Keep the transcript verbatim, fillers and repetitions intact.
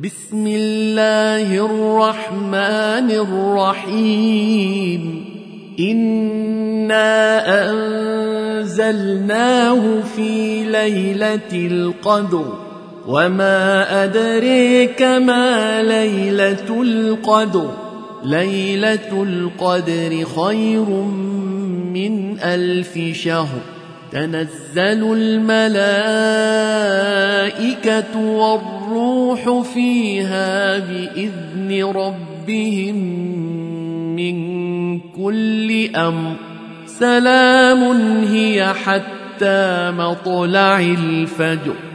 بسم الله الرحمن الرحيم إنا أنزلناه في ليلة القدر وما أدريك ما ليلة القدر ليلة القدر خير من ألف شهر تنزل الملائكة والروح فيها بإذن ربهم من كل أمر سلام هي حتى مطلع الفجر.